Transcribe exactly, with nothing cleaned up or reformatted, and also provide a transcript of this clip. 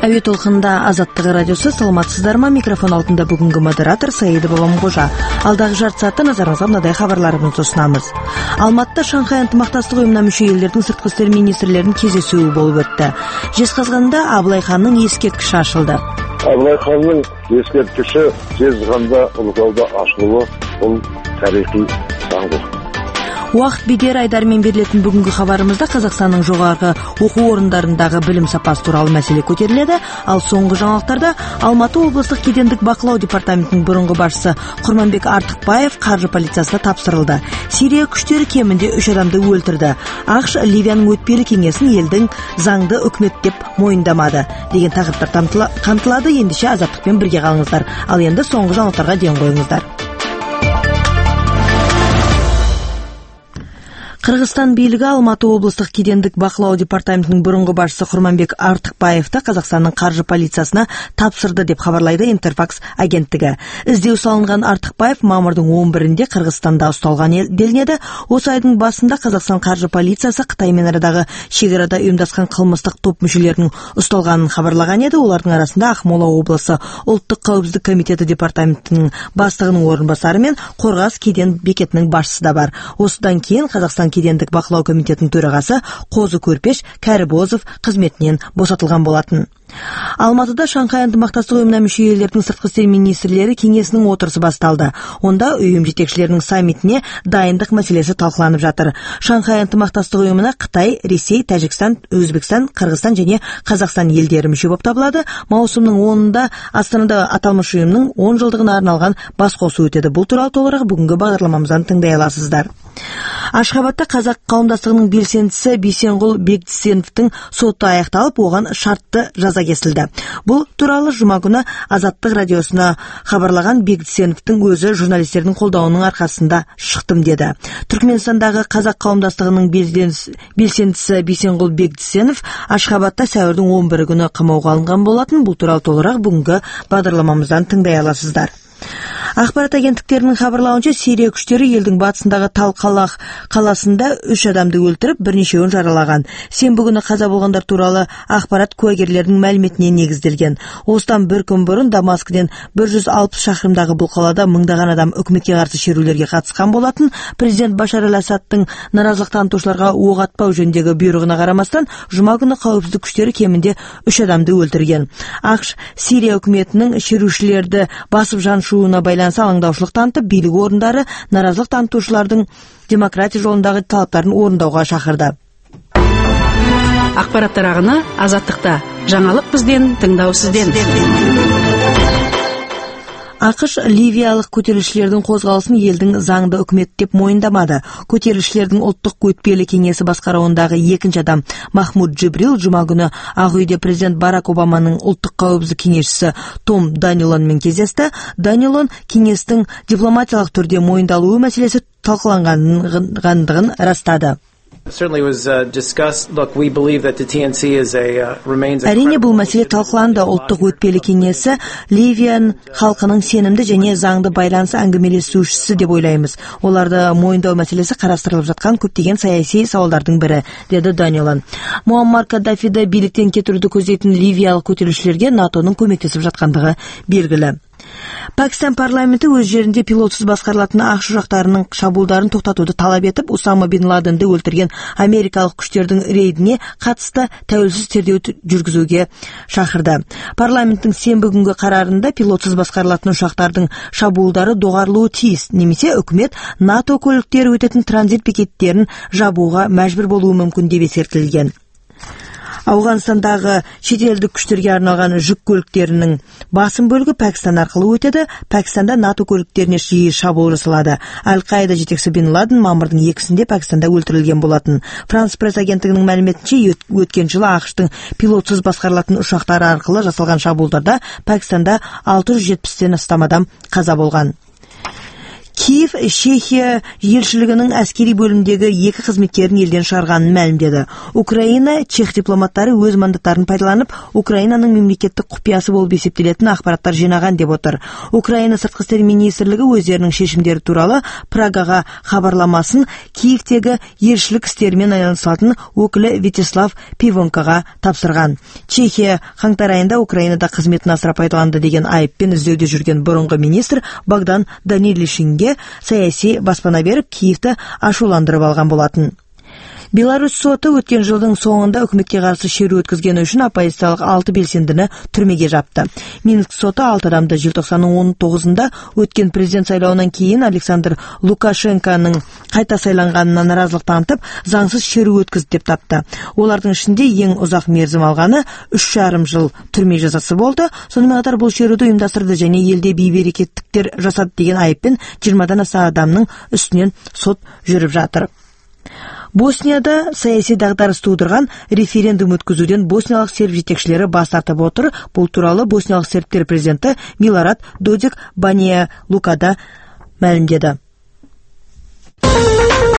Әуе толқында Азаттық радиосы, саламатсыздар ма? Микрофон алдында бүгінгі модератор Саида Бабамқожа. Алдағы жарты сағатта назарыңызға мынадай хабарларымызды ұсынамыз. Алматыда Шанхай ынтымақтастық ұйымына мүше елдердің сыртқы істер министрлерінің кездесуі болып өтті. Жезқазғанда Абылай ханның ескерткіші ашылды. Абылай ханның ескерткіші Жезқазғанда Ұлытауда ашылуы бұл тарихи заңдылық. Уақыт бедер айдарымен берілетін бүгінгі хабарымызда Қазақстанның жоғарғы оқу орындарындағы білім сапасы туралы мәселе көтеріледі, ал соңғы жаңалықтарда Алматы облыстық кедендік бақылау департаментінің бұрынғы басшысы Құрманбек Артықбаев қаржы полициясына тапсырылды. Сирия күштері кемінде үш адамды өлтірді. ақш Ливияның өтпелі кеңесін елдің заңды үкімет деп мойындамады деген тақырыптар қамтылады. Ендеше Азаттықпен бірге қалыңыздар. Ал енді соңғы жаңалықтарға ден қойыңыздар. Қырғызстан билігі Алматы облыстық кедендік бақылау департаментінің бұрынғы басшысы Құрманбек Артықбаевты Қазақстанның қаржы полициясына тапсырды деп хабарлайды Интерфакс агенттігі. Іздеу салынған Артықбаев мамырдың он бірінде Қырғызстанда ұсталған делінеді. Осы айдың басында Қазақстан қаржы полициясы Қытаймен арадағы шекарада ұйымдасқан қылмыстық топ мүшелерінің ұсталғанын хабарлаған еді. Олардың арасында Ақмола облысы ұлттық қауіпсіздік комитеті департаментінің бастығының орынбасары мен Қорғас кеден бекетінің басшысы да бар. Осыдан кейін Қазақстан кедендік бақылау комитетінің төрағасы Қозы Көрпеш Кәрібозов қызметінен босатылған болатын. Алматыда Шанхай ынтымақтастық ұйымына мүше елдердің сыртқы істер министрлері кеңесінің отырысы басталды. Онда ұйым жетекшілерінің саммитіне дайындық мәселесі талқыланып жатыр. Шанхай ынтымақтастық ұйымына Қытай, Ресей, Тәжікстан, Өзбекстан, Қырғызстан және Қазақстан елдері мүше болып табылады. Маусымның онында Астанада аталмыш ұйымның он жылдығына арналған басқосу өтеді. Бұл туралы толығырақ бүгінгі бағдарламамыздан тыңдай аласыздар. Ашхабадта қазақ қауымдастығының белсендісі Бейсенғұл Бекдісеновтің соты аяқталып, оған шартты жаза кесілді. Бұл туралы жұма күні Азаттық радиосына хабарлаған Бекдісеновтің өзі журналистердің қолдауының арқасында шықтым деді. Түркменстандағы қазақ қауымдастығының белсендісі Бейсенғұл Бекдісенов Ашхабадта сәуірдің он бірі күні қамауға алынған болатын. Бұл туралы толығырақ бүгінгі бағдарламамыздан тыңдай аласыздар. Ақпарат агенттіктерінің хабарлауынша, Сирия күштері елдің батысындағы Талқалақ қаласында үш адамды өлтіріп, бірнешеуін жаралаған. Сенбі күні қаза болғандар туралы ақпарат куәгерлердің мәліметіне негізделген. Осыдан бір күн бұрын Дамаскіден бір жүз алпыс шақырымдағы бұл қалада мыңдаған адам үкіметке қарсы шерулерге қатысқан болатын. Президент Башар аль-Асадтың наразылық танытушыларға оқ атпау жөніндегі бұйрығына қарамастан, жұма күні қауіпсіздік күштері кемінде үш адамды өлтірген. ақш Сирия үкіметінің шерушілерді басып жаншуына байланысты алаңдаушылық танытып, билік орындары наразылық танытушылардың демократия жолындағы талаптарын орындауға шақырды. Ақпараттар ағыны Азаттықта. Жаңалық бізден, тыңдау сізден. ақш ливиялық көтерілісшілердің қозғалысын елдің заңды үкімет деп мойындамады. Көтерілісшілердің ұлттық өтпелі кеңесі басқаруындағы екінші адам Махмуд Джибрил жұма күні Ақ үйде президент Барак Обаманың ұлттық қауіпсіздік кеңесшісі Том Данилонмен кездесті. Данилон кеңестің дипломатиялық түрде мойындалуы мәселесі талқыланғандығын растады. Әрине бұл мәселе талқыланды. Ұлттық өтпелі кеңесі Ливиян халқының сенімді және заңды байланысы әңгімелесушісі деп ойлаймыз. Оларды мойындау мәселесі қарастырылып жатқан көптеген саяси сауалдардың бірі, деді Данилон. Муаммар Каддафиді биліктен кетіруді көздейтін ливиялық көтерілісшілерге натоның көмектесіп жатқандығы белгілі. Пәкістан парламенті өз жерінде пилотсыз басқарылатын ақш ұшақтарының шабуылдарын тоқтатуды талап етіп, Усама бин Ладенді өлтірген америкалық күштердің рейдіне қатысты тәуелсіз тергеу жүргізуге шақырды. Парламенттің сенбі күнгі қарарында пилотсыз басқарылатын ұшақтардың шабуылдары доғарылуы тиіс, немесе үкімет НАТО көліктері өтетін транзит бекеттерін жабуға мәжбүр болуы мүмкін деп ескертілген. Ауғанстандағы шетелдік күштерге арналған жүк көліктерінің басым бөлігі Пәкістан арқылы өтеді. Пәкістанда НАТО көліктеріне жиі шабуыл жасалады. Аль-Қаида жетекшісі Бин Ладен мамырдың екісінде Пәкістанда өлтірілген болатын. Франс пресс агенттігінің мәліметінше, өткен жылы ақштың пилотсыз басқарылатын ұшақтары арқылы жасалған шабуылдарда Пәкістанда алты жүз жетпістен астам адам қаза болған. Киев Чехия елшілігінің әскери бөлімдегі екі қызметкерін елден шығарғанын мәлімдеді. Украина чех дипломаттары өз мандаттарын пайдаланып, Украинаның мемлекеттік құпиясы болып есептелетін ақпараттар жинаған деп отыр. Украина сыртқы істер министрлігі өздерінің шешімдері туралы Прагаға хабарламасын Киевтегі елшілік істерімен айналысатын өкілі Вячеслав Пивонкаға тапсырған. Чехия қаңтар айында Украинада қызметін асыра пайдаланды деген айыппен іздеуде жүрген бұрынғы министр Богдан Данилишинге саяси баспана беріп, Киевті ашуландырып алған болатын. Беларусь соты өткен жылдың соңында үкіметке қарсы шеру өткізгені үшін оппозициялық алты белсендіні түрмеге жапты. Минск соты алты адамды желтоқсанның он тоғызында өткен президент сайлауынан кейін Александр Лукашенконың қайта сайланғанына наразылық танытып, заңсыз шеру өткізді деп тапты. Олардың ішінде ең ұзақ мерзім алғаны үш жарым жыл түрме жазасы болды. Сонымен қатар бұл шеруді ұйымдастырды және елде бейберекеттіктер жасады деген айыппен жиырмадан аса адамның үстінен сот жүріп жатыр. Боснияда саяси дағдарыс тудырған референдум өткізуден босниялық серб жетекшілері бас тартып отыр. Бұл туралы босниялық сербтер президенті Милорад Додик Баня Лукада мәлімдеді.